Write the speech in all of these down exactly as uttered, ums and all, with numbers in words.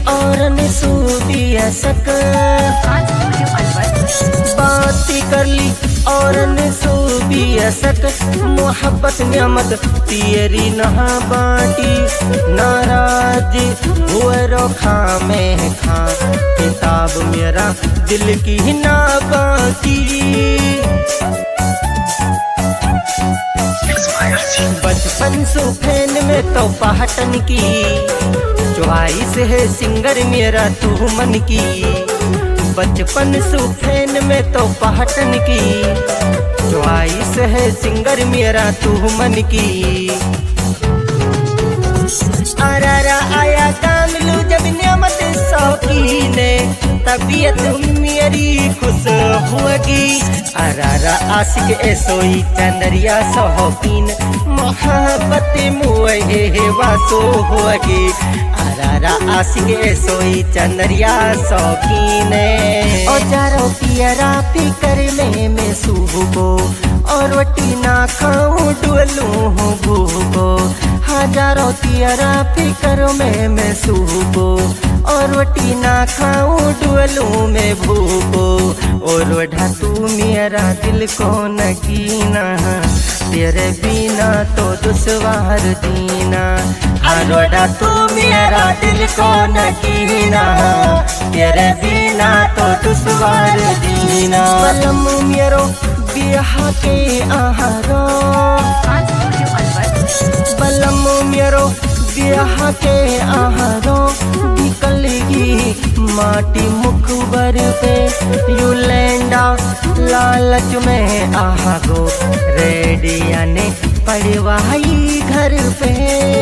और सूदिया सक बाती कर ली और सूदिया सक मोहब्बत नियामत तेरी नहा बाटी नाराज हुए रो खा में खा किताब मेरा दिल की ना बाकी। बचपन सुफेन में तो पहाटन की च्वाइस है सिंगर मेरा तू मन की। बचपन सुफेन में तो पहाटन की च्वाइस है सिंगर मेरा तू मन की। अरारा आया कामलू जब नियामत शौकीने तबीयत मेरी खुश होगी। अरारा आशिक ऐसोई चंदरिया शौकीन मोहब्बत मुए वासो होगी। अरारा आशिक ऐसोई चंदरिया शौकीन ओ चारो पियरा फिकर में मैं सूबो और वटी ना खाऊं डुलू हूँ भूगो। हजारों तियरा फिकर में मैं सूबो और वटी ना खाऊं डुलू में भूगो। और वढ़ा तू मेरा दिल को न कीना तेरे बिना तो दुश्वार दीना। और वढ़ा तू मेरा दिल को न कीना तेरे बिना तो दुश्वार दीना। बलम मेरो बियाह के आहारो बलम मेरो बियाह के आहारो निकलगी माटी मुखबर पे यूलैंडा लालच में आहागो रेडिया ने पड़वाई घर पे।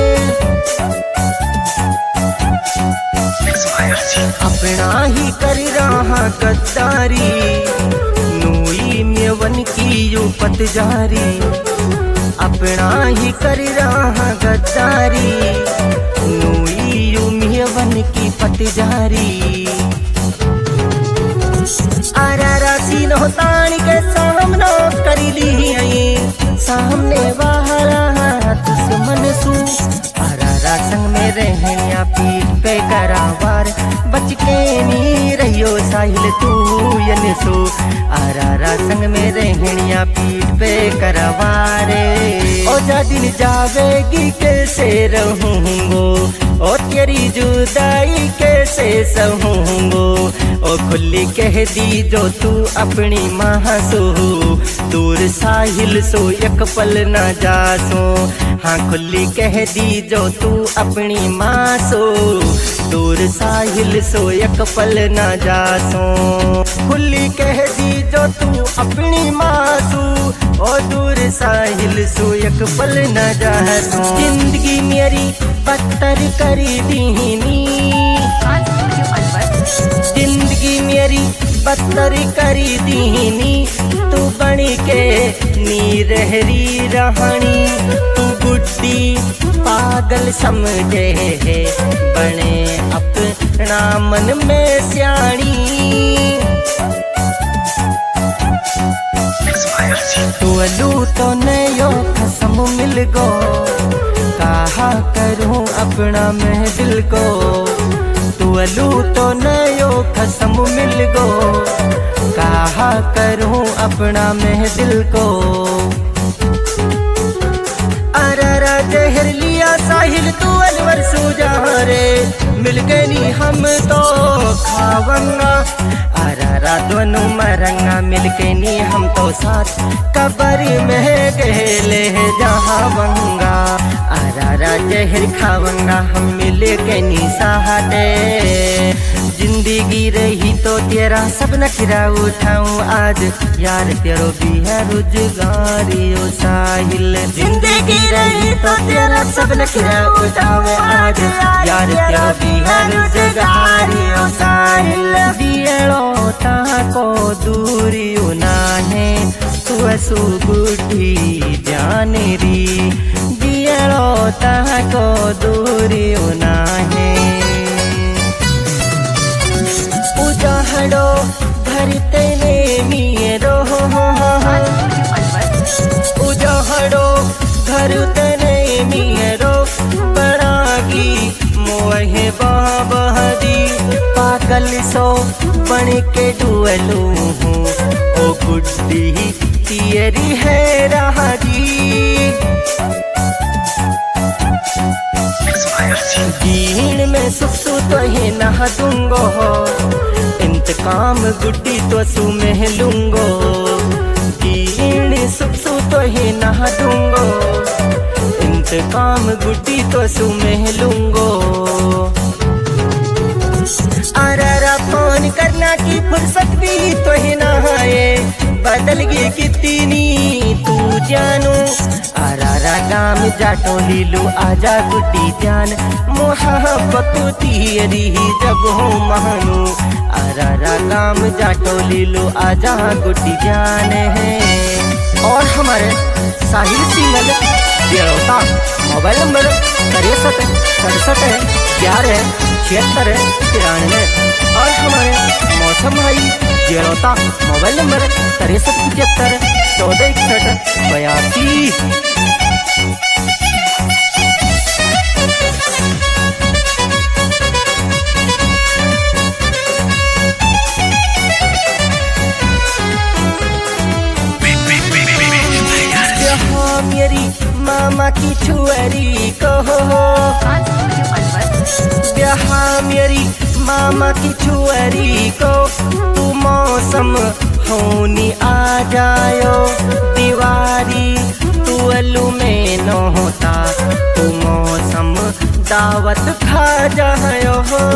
अपना ही कर रहा गद्दारी नूई मेवन की यू पतजारी। अपना ही कर रहा गद्दारी नूई यू मेवन की पतजारी। अरारा सीन होतानी के सामना कर ली सामने वाला दुश्मन सू। अरारा संग में रहनिया पीठ पे करावार बच के नी रहियो साहिल तू यन सो। अरारा संग में रहनिया पीठ पे करवारे ओ जा दिन जावेगी कैसे रहूंगो ओ तेरी जुदाई कैसे सहूंगो। ओ खुली कह दी जो तू अपनी माँ सो दूर साहिल सो एक पल न जासो। हाँ खुली कह दी जो तू अपनी माँ सो दूर साहिल सो एक पल न जासो। खुली कह दी जो तू अपनी माँ सो ओ दूर साहिल सो एक पल न जासो। जिंदगी मेरी बदतर करी दीनी जिंदगी मेरी बदतर करी दीनी। तू बनी के नीरहरी रहनी तू बुड्ढी पागल समझे है बने अपना मन में सियाणी। तू अलू तो नयो कसम मिल गो कहा करूं अपना मैं दिल को। तू अलू तो नयो कसम मिल गो कहा करूं अपना मैं दिल को। अरारा जहर लिया साहिल तू अलवर सूजा रे मिल गए नी हम तो खावंगा। अरारा दोनों मरंगा मिल के नी हम तो साथ कबर में गहले जावंगा। अरारा जहर खावंगा हम मिल के नी सहाटे। जिंदगी रही तो तेरा सब नखरा उठाऊं आज यार तेरो भी है रोजगारी ओ साहिल। जिंदगी रही तो तेरा सब नखरा उठाऊं आज यार तेरो भी है रोजगारी ओ साहिल। दियलो ताको दूरी उनाहे तू असु बुढ़ी जान री। दियलो ताको दूरी उनाहे उजाहड़ो भरते ने मेरो उजाहड़ो भरते ने मेरो बड़ागी मोहे बाबा दी। पागल सो बन के डुअलू हूँ ओ गुड्डी तेरी है राजी। जीण में सुख सु तो ही नहा दूंगो हो इंतकाम गुड्डी तो सु में लूंगो। जीण सुख सु तो ही नहा दूंगो इंतकाम गुड्डी तो सु में लूंगो। अरारा फोन करना की फुर्सत भी तो ही नहाए बदल गई कितनी तू जानू। अरारा गाम जाटो लीलू आजा गुड्डी जान मोहब्बत तेरी जब हो महानू। अरारा गाम जाटो लीलू आजा गुड्डी जान है। और हमारे साहिल सिंगल देवता मोबाइल नंबर तिरसठ सड़सठ ग्यारह छिहत्तर तिरानवे। और हमारे मौसम भाई जेरोता मोबाइल नंबर तिरसठ पचहत्तर चौदह इकसठ बयासी। मेरी मामा की छुअरी को ब्याहा मेरी मामा की छुअरी को तू मौसम होनी आ जायो। दीवारी तू अलू में न होता तू मौसम दावत खा जायो।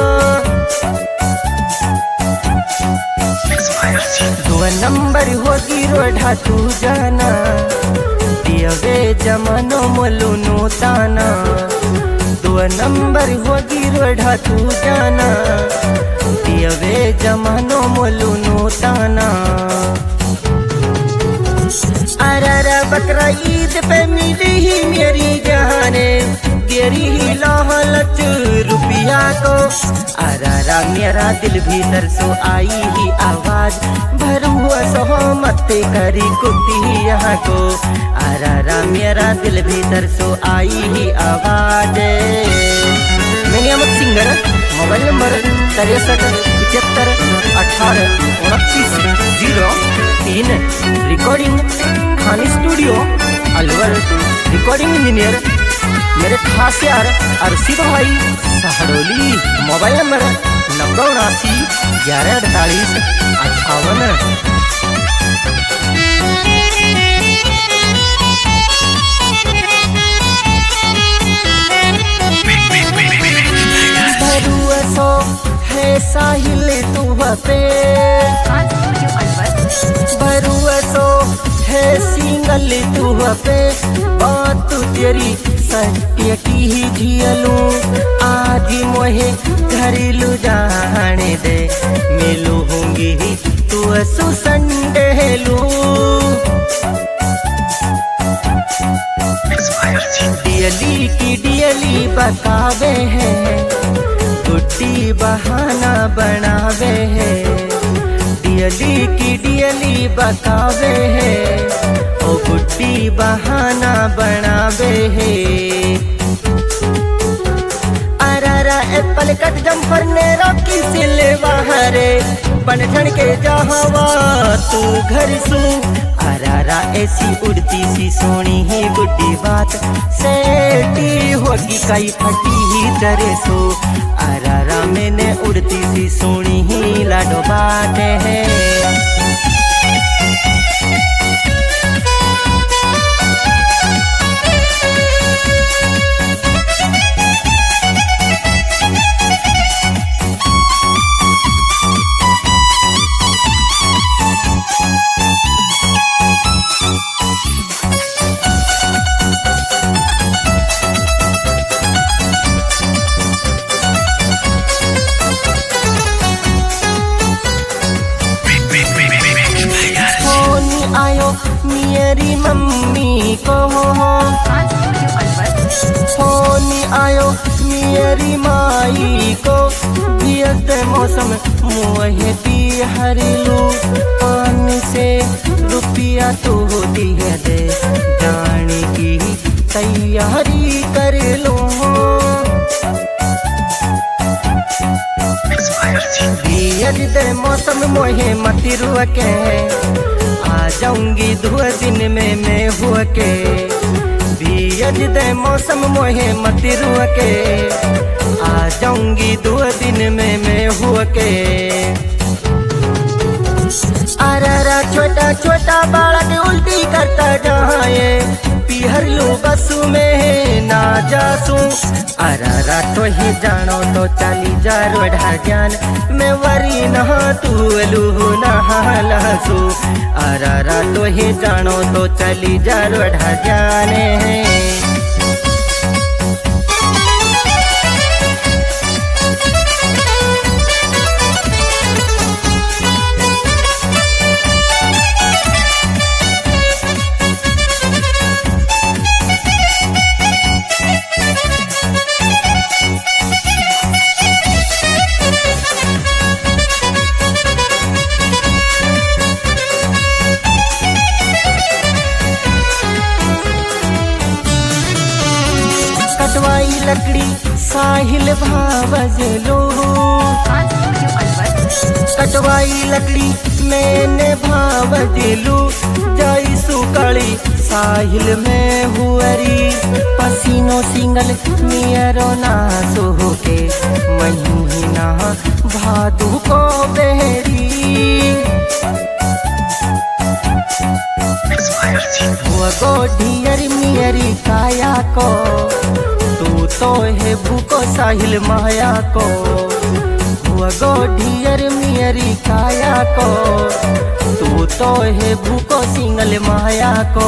दो नंबर होगी रोढ़ा तू जाना दियवे जमानो मोलूनो ताना। दो नंबर होगी रोढ़ा तू जाना दियवे जमानो मोलूनो ताना। अरारा बकरा ईद पे मिली ही मेरी जाने तेरी ही लालच रुपया को। अरारा मेरा दिल भीतर सो आई ही आवाज भरुआ सो मत करी कुटी यहाँ को। अरारा मेरा दिल भीतर सो आई ही आवाज। मैं नियामक सिंगर मोबाइल नंबर तिरसठ पचहत्तर अठारह उनतीस जीरो तीन। रिकॉर्डिंग खानी स्टूडियो अलवर। रिकॉर्डिंग इंजीनियर मेरे खास यार अरशीद भाई सहडोली। मोबाइल नंबर नब्बे उनासी ग्यारह अड़तालीस अट्ठावन। सो है साहिल तू पे भरुआ सो है सिंगल तू पे बात तेरी सत्य की ही झियलू। आज मोहे घरेलू जाने दे मिलू होंगी तू सु संडेलू। डियली की डियली बतावे हैं गुड्डी बहाना बनावे है। डियली की डियली बतावे है ओ गुड्डी बहाना बनावे है। अरारा एप्पल कट जम्पर ने रॉकी सिले बाहरे बन ठन के जहावा तू घर सू। अरारा ऐसी उड़ती सी सोनी ही गुड्डी बात सेठी होगी कई फटी ही करे सो। अरारा मैंने उड़ती सी सोनी ही लाडो बात है। मेरी मम्मी को फोन आयो मेरी माई को। बियत मौसम मुँह पी हरिलू पान से रुपया तो दिया दे जाने की तैयारी कर लो। बीज दे मौसम मोहे मती रुआ के आ जाऊंगी दो दिन में मैं हुआ के बीज दे मौसम मोहे मती रुआ के आ जाऊंगी दो दिन में मैं हुआ के अरे छोटा छोटा बालक उल्टी करता जाए पिहर लो बसु में ना जासू अरे तो ही जानो तो चली जा रोढ़ा ज्ञान मैं वरी न तू लू नहालसू अरे तो ही जानो तो चली जा रोढ़ा ज्ञान कटवाई लकड़ी साहिल भावज लो कटवाई लकड़ी मैंने भावज लू जाई सुकड़ी साहिल में हुअरी पसीनो सिंगल मियरो ना सो के महीना भादु को बेरी गो ढियरी मियरी काया को तू तो है भूको साहिल माया को गो ढियर मियरी काया को तू तो है भूको सिंगल माया को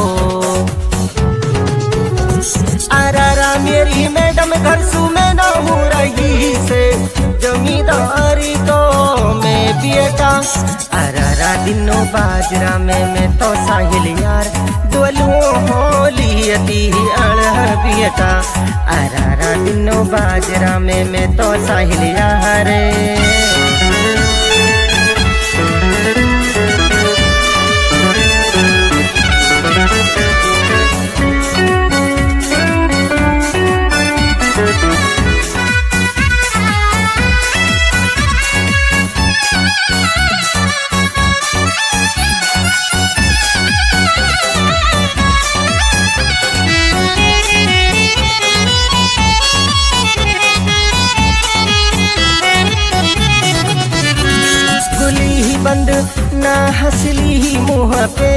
अरारा मेरी मैडम घर सु में ना हो रही से जमींदारी तो मैं बेटा अरारा दिनों बाजरा में मैं तो साहिल यार डोलू होली अति अड़ बेटा अरारा दिनों बाजरा में मैं तो साहिल यार बंद ना हंसली ही मुँह पे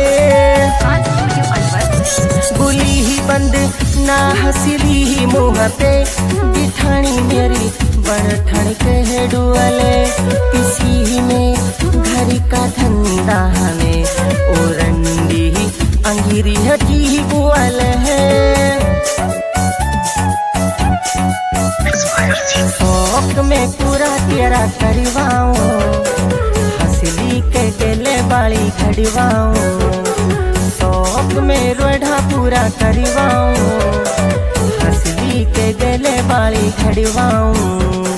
गुली ही बंद ना हंसली ही मुँह पे बिठानी मेरी बड़ ठण के डुअले किसी में घर का धंधा में ओरंडी अंगिरी हटी बुअल है शौक में पूरा तेरा करवाऊं के गेले बाली खड़वाऊं शौक में रोढ़ा पूरा करवाऊं हंसली के गेले बाली खड़वाऊं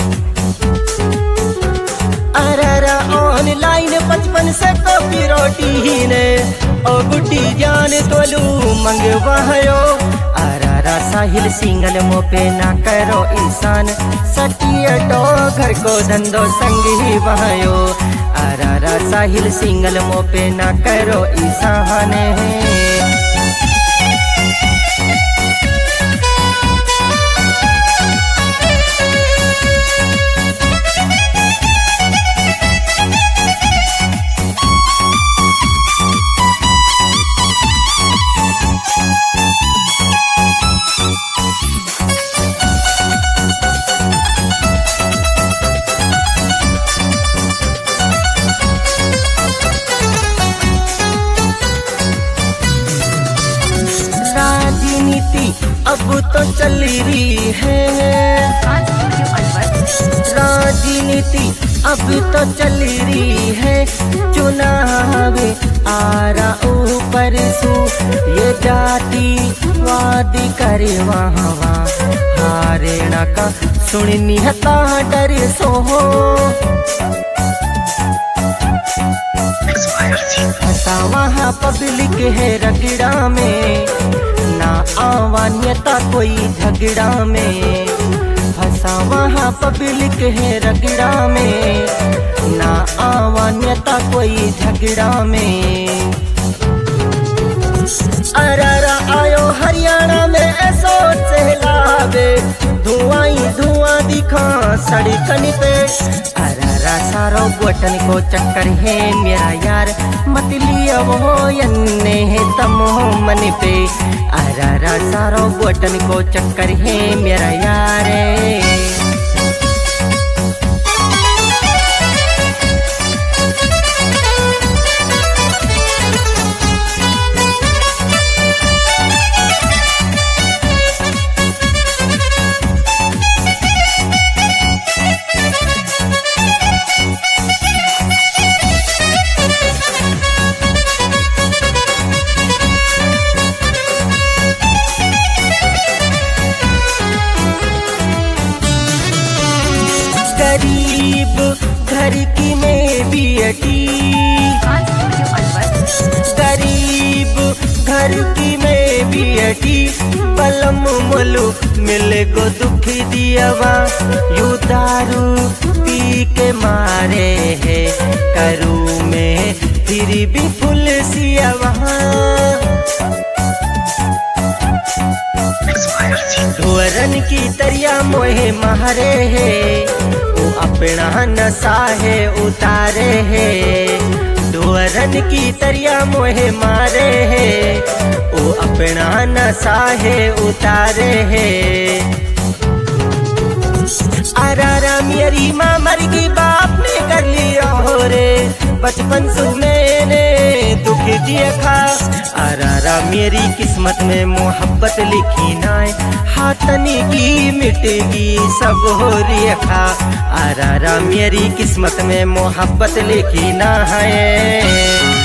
अरे ऑनलाइन बचपन से कॉपी रोटी ने ओ गुड्डी जान तोलू मंगवायो अरारा साहिल सिंगल मोपे ना करो इंसान सटिया तो घर को धंधो संग ही बहायो अरारा साहिल सिंगल मोपे ना करो इंसान अब तो चल रही है राजनीति अब तो चल रही है चुनाव आरा ऊपर सु ये जाति वादी करे वहाँ हारेना का सुननी हता डर सो हो फंसा वहाँ पब्लिक है रगड़ा में ना आवान्यता कोई झगड़ा में फंसा यहाँ वहाँ पब्लिक है रगड़ा में, ना आवान्यता कोई झगड़ा में। अरारा आयो हरियाणा में ऐसो सहलावे, धुआं ही धुआं दिखा सड़कन पे। अरारा सारो बटन को चक्कर है मेरा यार, मत लिया वो यन्ने है तमो मन पे। अरारा सारो बटन को चक्कर है मेरा यार। गरीब घर की में बेटी, गरीब घर की में बेटी, पलम मोलू मिले को दुखी दियावा। यू दारू पी के मारे है करू में फिर भी फुल सियावा। धुअरन की तरिया मोहे मारे है, वो अपना नशा है उतारे है। धुअरन की तरिया मोहे मारे है, वो अपना नशा है उतारे है। अरारा मेरी माँ मर गई बाप ने कर लिया हो रे, बचपन से मैंने दुख दिया खा। अरारा मेरी किस्मत में मोहब्बत लिखी ना, हाथनी की मिटेगी सब हो रेखा। अरारा मेरी किस्मत में मोहब्बत लिखी ना है।